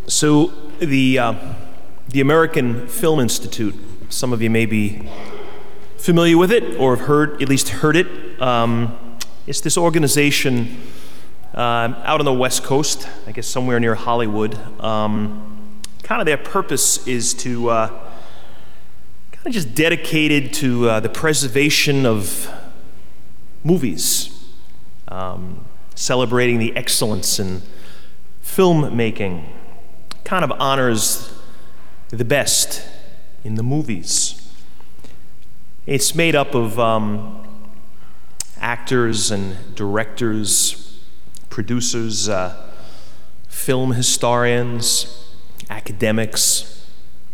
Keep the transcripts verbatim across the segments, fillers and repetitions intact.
So the uh, the American Film Institute, some of you may be familiar with it or have heard, at least heard it. Um, it's this organization uh, out on the West Coast, I guess somewhere near Hollywood. Um, kind of their purpose is to uh, kind of just dedicated to uh, the preservation of movies, um, celebrating the excellence in filmmaking. Kind of honors the best in the movies. It's made up of um, actors and directors, producers, uh, film historians, academics.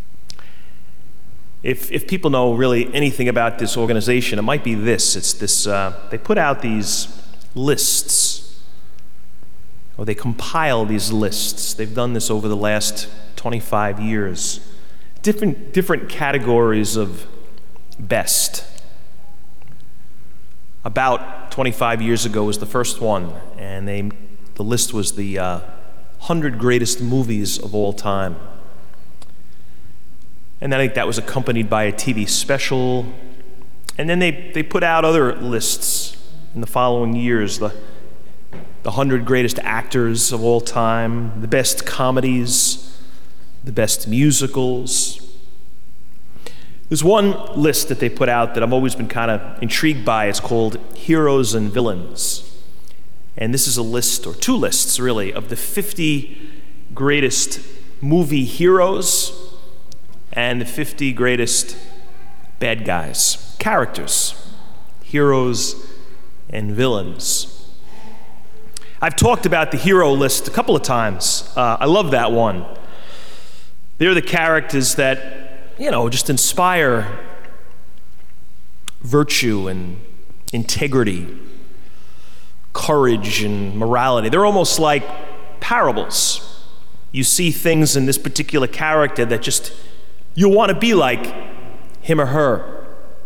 If if people know really anything about this organization, it might be this. It's this. Uh, they put out these lists. Or they compile these lists. They've done this over the last twenty-five years. Different, different categories of best. About twenty-five years ago was the first one, and they, the list was the uh, one hundred greatest movies of all time. And I think that was accompanied by a T V special. And then they, they put out other lists in the following years. The The one hundred greatest actors of all time, the best comedies, the best musicals. There's one list that they put out that I've always been kind of intrigued by. It's called Heroes and Villains. And this is a list, or two lists really, of the fifty greatest movie heroes and the fifty greatest bad guys, characters, heroes and villains. I've talked about the hero list a couple of times. Uh, I love that one. They're the characters that, you know, just inspire virtue and integrity, courage and morality. They're almost like parables. You see things in this particular character that just, you want to be like him or her.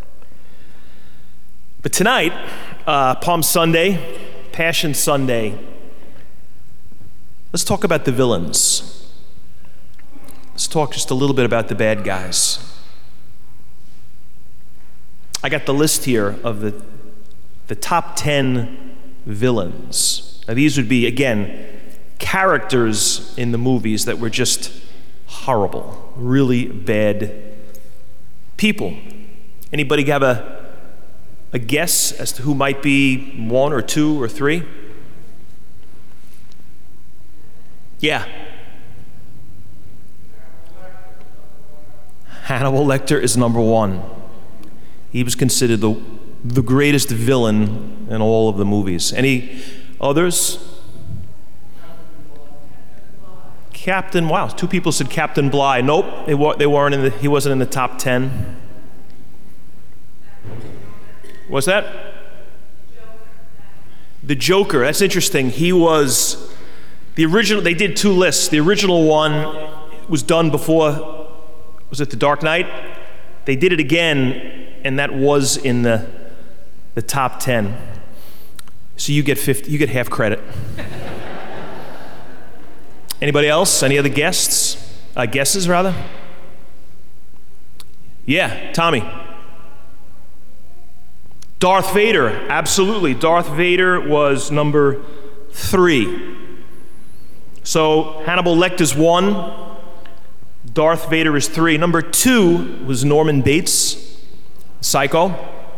But tonight, uh, Palm Sunday, Passion Sunday, let's talk about the villains. Let's talk just a little bit about the bad guys. I got the list here of the, the top ten villains. Now these would be, again, characters in the movies that were just horrible, really bad people. Anybody have a A guess as to who might be one or two or three? Yeah. Hannibal Lecter is number one. He was considered the, the greatest villain in all of the movies. Any others? Captain, wow, two people said Captain Bligh. Nope, they, wa- they weren't in the, he wasn't in the top ten. What's that? The Joker. That's interesting. He was the original. They did two lists. The original one was done before. Was it The Dark Knight? They did it again, and that was in the the top ten. So you get fifty. You get half credit. Anybody else? Any other guests? Uh, guesses rather? Yeah, Tommy. Darth Vader, absolutely. Darth Vader was number three. So Hannibal Lecter's one, Darth Vader is three. Number two was Norman Bates, Psycho.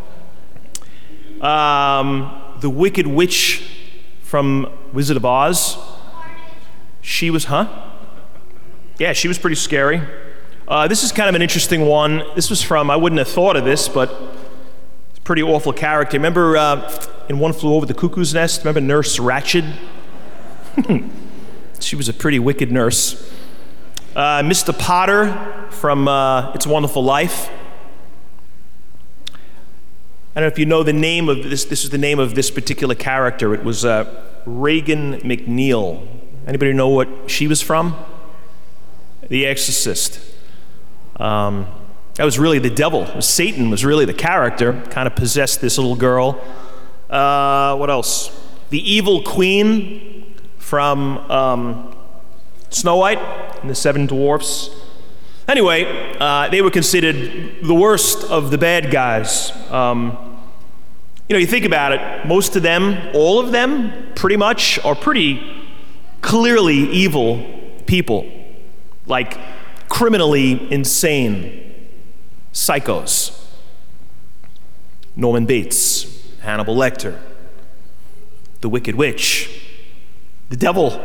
Um, the Wicked Witch from Wizard of Oz. She was, huh? Yeah, she was pretty scary. Uh, this is kind of an interesting one. This was from, I wouldn't have thought of this, but pretty awful character. Remember uh, in One Flew Over the Cuckoo's Nest? Remember Nurse Ratched? She was a pretty wicked nurse. Uh, Mister Potter from uh, It's a Wonderful Life. I don't know if you know the name of this. This is the name of this particular character. It was uh, Regan McNeil. Anybody know what she was from? The Exorcist. Um, That was really the devil. Satan was really the character, kind of possessed this little girl. Uh, what else? The evil queen from um, Snow White. and the seven dwarfs. Anyway, uh, they were considered the worst of the bad guys. Um, you know, you think about it, most of them, all of them, pretty much, are pretty clearly evil people. Like criminally insane psychos. Norman Bates, Hannibal Lecter, the Wicked Witch, the devil.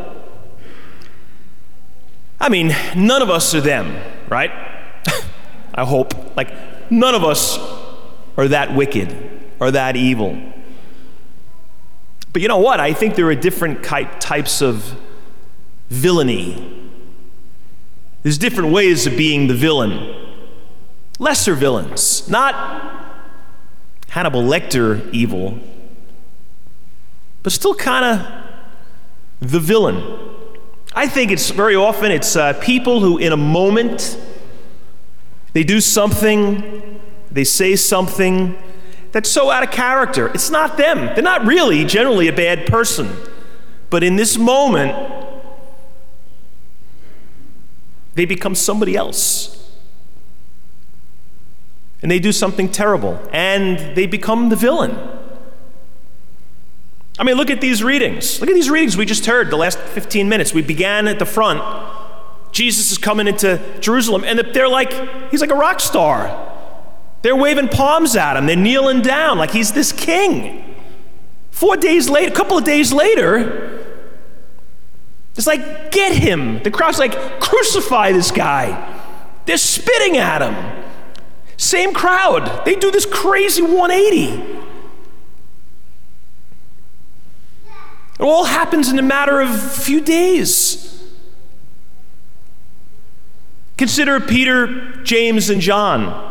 I mean, none of us are them, right? I hope. Like, none of us are that wicked or that evil. But you know what? I think there are different types of villainy. There's different ways of being the villain. Lesser villains, not Hannibal Lecter evil, but still kind of the villain. I think it's very often it's uh, people who in a moment, they do something, they say something that's so out of character. It's not them. They're not really generally a bad person. But in this moment, they become somebody else. And they do something terrible, and they become the villain. I mean, look at these readings. Look at these readings we just heard the last fifteen minutes. We began at the front. Jesus is coming into Jerusalem, and they're like, he's like a rock star. They're waving palms at him. They're kneeling down like he's this king. Four days later, a couple of days later, it's like, get him. The crowd's like, crucify this guy. They're spitting at him. Same crowd. They do this crazy one eighty. It all happens in a matter of a few days. Consider Peter, James, and John.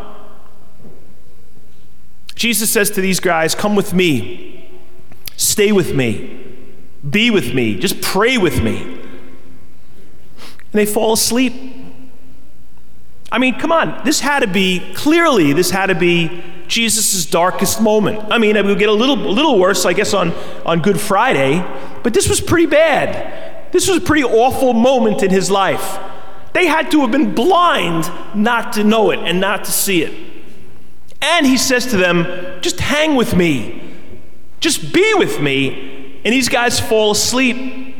Jesus says to these guys, come with me. Stay with me. Be with me. Just pray with me. And they fall asleep. I mean, come on. This had to be, clearly, this had to be Jesus' darkest moment. I mean, it would get a little, a little worse, I guess, on, on Good Friday, but this was pretty bad. This was a pretty awful moment in his life. They had to have been blind not to know it and not to see it. And he says to them, just hang with me. Just be with me. And these guys fall asleep.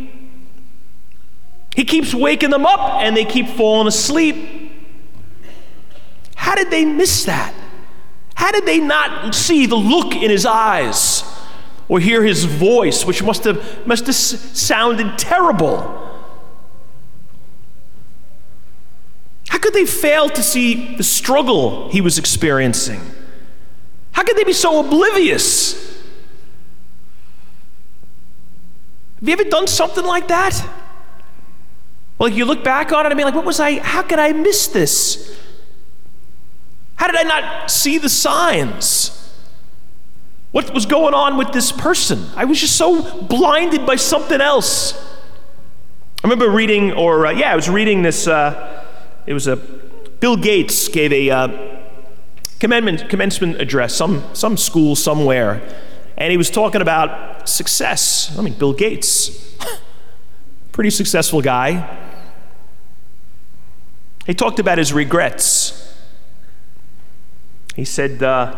He keeps waking them up, and they keep falling asleep. How did they miss that? How did they not see the look in his eyes or hear his voice, which must have, must have sounded terrible? How could they fail to see the struggle he was experiencing? How could they be so oblivious? Have you ever done something like that? Well, you look back on it, I mean, like, what was I, how could I miss this? How did I not see the signs? What was going on with this person? I was just so blinded by something else. I remember reading, or uh, yeah, I was reading this, uh, it was a, Bill Gates gave a uh, commencement, commencement address, some, some school somewhere, and he was talking about success. I mean, Bill Gates, pretty successful guy. He talked about his regrets. He said, uh,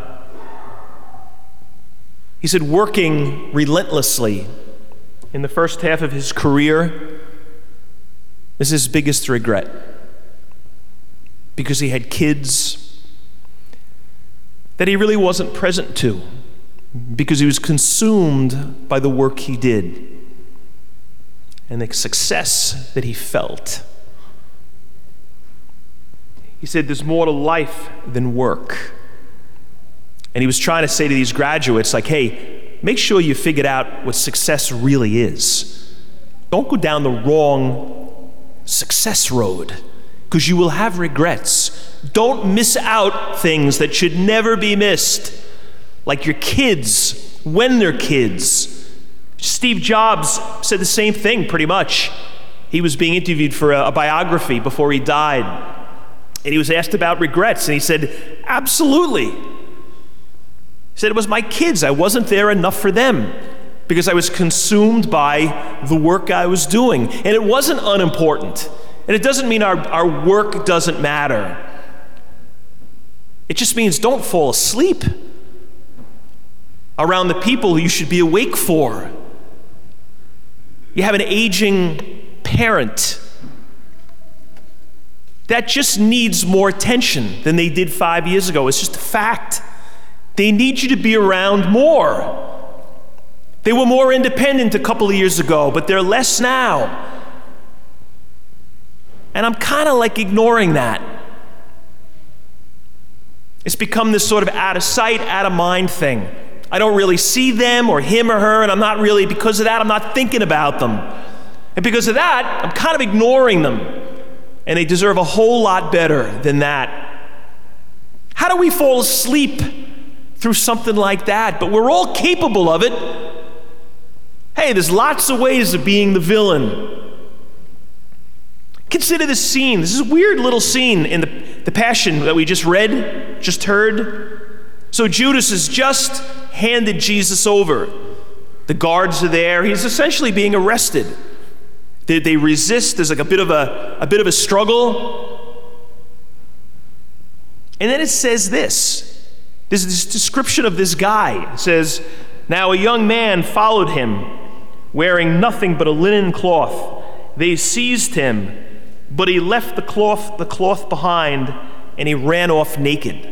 he said working relentlessly in the first half of his career is his biggest regret, because he had kids that he really wasn't present to, because he was consumed by the work he did and the success that he felt. He said there's more to life than work. And he was trying to say to these graduates, like, hey, make sure you figured out what success really is. Don't go down the wrong success road, because you will have regrets. Don't miss out things that should never be missed, like your kids, when they're kids. Steve Jobs said the same thing, pretty much. He was being interviewed for a, a biography before he died, and he was asked about regrets, and he said, absolutely. He said, it was my kids. I wasn't there enough for them because I was consumed by the work I was doing. And it wasn't unimportant. And it doesn't mean our, our work doesn't matter. It just means don't fall asleep around the people you should be awake for. You have an aging parent that just needs more attention than they did five years ago. It's just a fact. They need you to be around more. They were more independent a couple of years ago, but they're less now. And I'm kind of like ignoring that. It's become this sort of out of sight, out of mind thing. I don't really see them or him or her, and I'm not really, because of that, I'm not thinking about them. And because of that, I'm kind of ignoring them. And they deserve a whole lot better than that. How do we fall asleep through something like that? But we're all capable of it. Hey, there's lots of ways of being the villain. Consider this scene. This is a weird little scene in the, the Passion that we just read, just heard. So Judas has just handed Jesus over. The guards are there. He's essentially being arrested. They, they resist. There's like a bit of a, a bit of a struggle. And then it says this. There's this description of this guy. It says, "Now a young man followed him, wearing nothing but a linen cloth. They seized him, but he left the cloth, the cloth behind, and he ran off naked."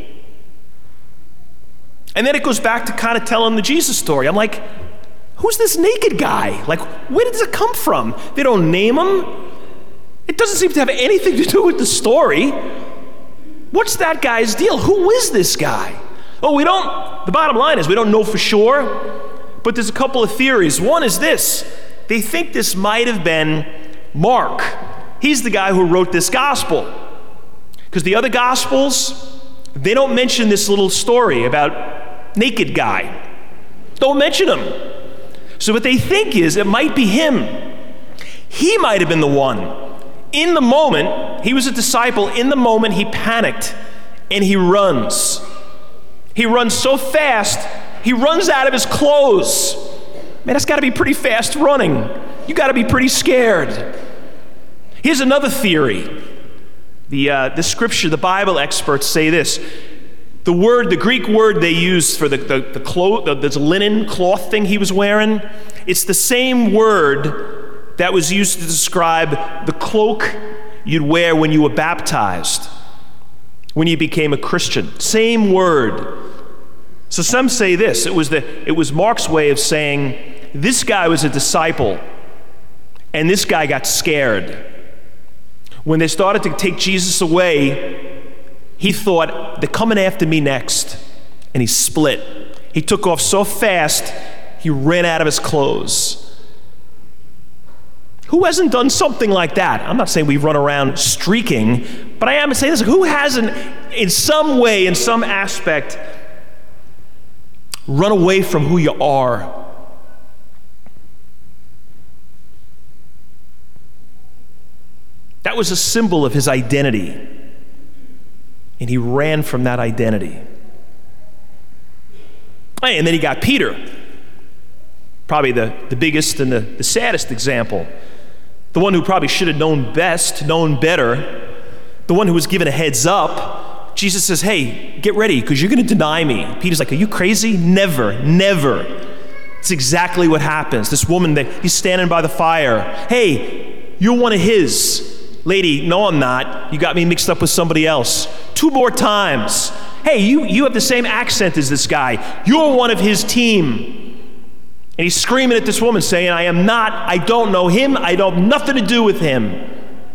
And then it goes back to kind of telling the Jesus story. I'm like, who's this naked guy? Like, where did it come from? They don't name him. It doesn't seem to have anything to do with the story. What's that guy's deal? Who is this guy? Oh, we don't, the bottom line is we don't know for sure, but there's a couple of theories. One is this. They think this might have been Mark. He's the guy who wrote this gospel. Because the other gospels, they don't mention this little story about naked guy. Don't mention him. So what they think is it might be him. He might have been the one. In the moment, he was a disciple. In the moment, he panicked and he runs. He runs so fast, he runs out of his clothes. Man, that's got to be pretty fast running. You got to be pretty scared. Here's another theory. The, uh, the scripture, the Bible experts say this. The word, the Greek word they use for the, the, the, clo- the this linen cloth thing he was wearing, it's the same word that was used to describe the cloak you'd wear when you were baptized, when you became a Christian. Same word. So some say this. It was, the, it was Mark's way of saying, this guy was a disciple, and this guy got scared. When they started to take Jesus away, he thought, they're coming after me next. And he split. He took off so fast, he ran out of his clothes. Who hasn't done something like that? I'm not saying we run around streaking, but I am saying this. Who hasn't, in some way, in some aspect, run away from who you are? That was a symbol of his identity. And he ran from that identity. And then he got Peter. Probably the, the biggest and the, the saddest example. The one who probably should have known best, known better. The one who was given a heads up. Jesus says, hey, get ready, because you're going to deny me. Peter's like, are you crazy? Never, never. It's exactly what happens. This woman, that he's standing by the fire. Hey, you're one of his. Lady, no, I'm not. You got me mixed up with somebody else. Two more times. Hey, you, you have the same accent as this guy. You're one of his team. And he's screaming at this woman saying, I am not, I don't know him, I don't have nothing to do with him.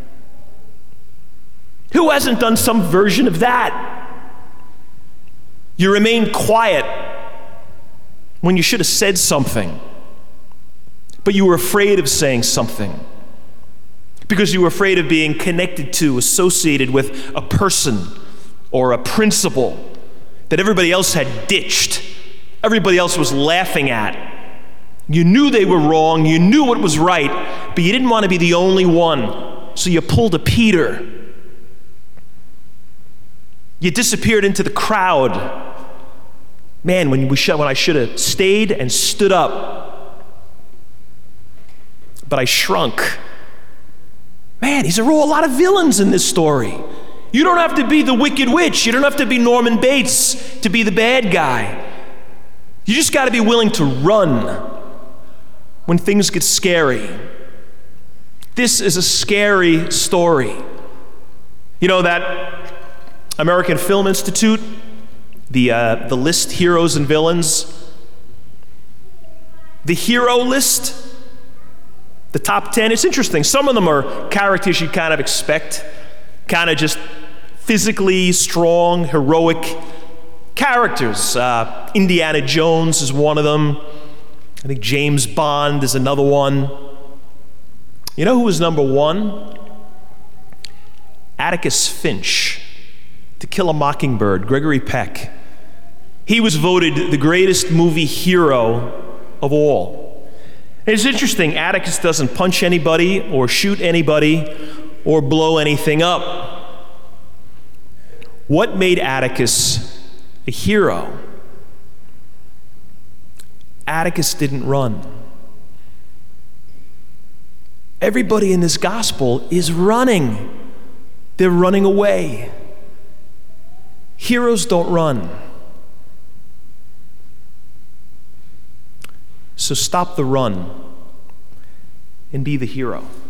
Who hasn't done some version of that? You remain quiet when you should have said something, but you were afraid of saying something. Because you were afraid of being connected to, associated with a person or a principle that everybody else had ditched. Everybody else was laughing at. You knew they were wrong, you knew what was right, but you didn't want to be the only one. So you pulled a Peter. You disappeared into the crowd. Man, when, we sh- when I should have stayed and stood up, but I shrunk. Man, these are all a lot of villains in this story. You don't have to be the Wicked Witch. You don't have to be Norman Bates to be the bad guy. You just got to be willing to run when things get scary. This is a scary story. You know that American Film Institute, the uh, the list, heroes and villains, the hero list, the top ten, it's interesting. Some of them are characters you'd kind of expect, kind of just physically strong, heroic characters. Uh, Indiana Jones is one of them. I think James Bond is another one. You know who was number one? Atticus Finch, To Kill a Mockingbird, Gregory Peck. He was voted the greatest movie hero of all. And it's interesting, Atticus doesn't punch anybody or shoot anybody or blow anything up. What made Atticus a hero? Atticus didn't run. Everybody in this gospel is running. They're running away. Heroes don't run. So stop the run and be the hero.